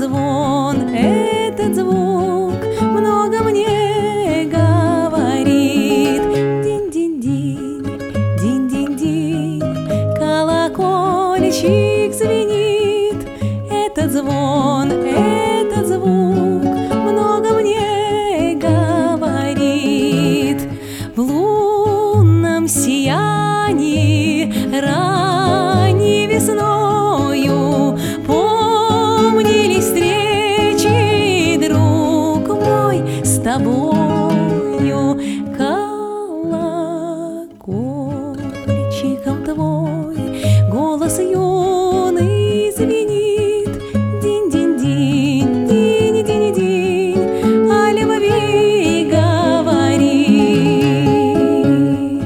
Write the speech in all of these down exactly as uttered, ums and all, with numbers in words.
звон, этот звук много мне говорит. Динь-динь-динь, динь-динь-динь, колокольчик звенит. Этот звон, этот звук много мне говорит. В лунном сиянии ранней весною помнили встречи, друг мой, с тобою. Колокольчиком твой голос юный звенит. Динь-динь-динь, динь-динь-динь, о любви говорит.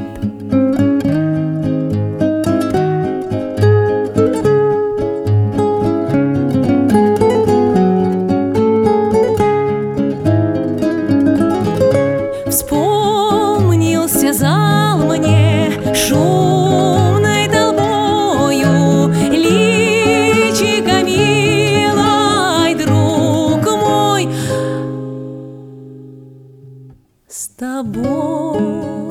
Вспомнился зал мне шумной толпою, личико милой, друг мой, с тобою.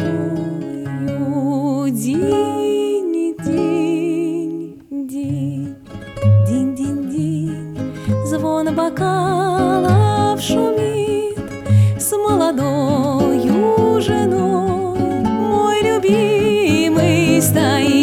Динь, динь, динь, динь-динь-динь, звон бокалов шумит. С молодою женой мой любимый стоит.